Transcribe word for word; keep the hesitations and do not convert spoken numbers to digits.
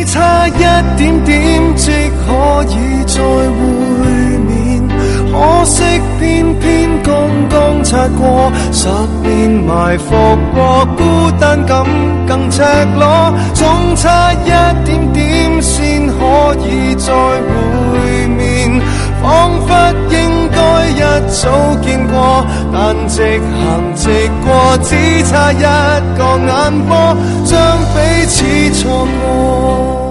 差一點點即可以再會面，可惜偏偏剛剛擦過，十年埋伏過，孤單感更赤裸，總差一點點先可以再會面，彷彿應該一早見過，但直行直過，只差一個眼波，將彼此錯過。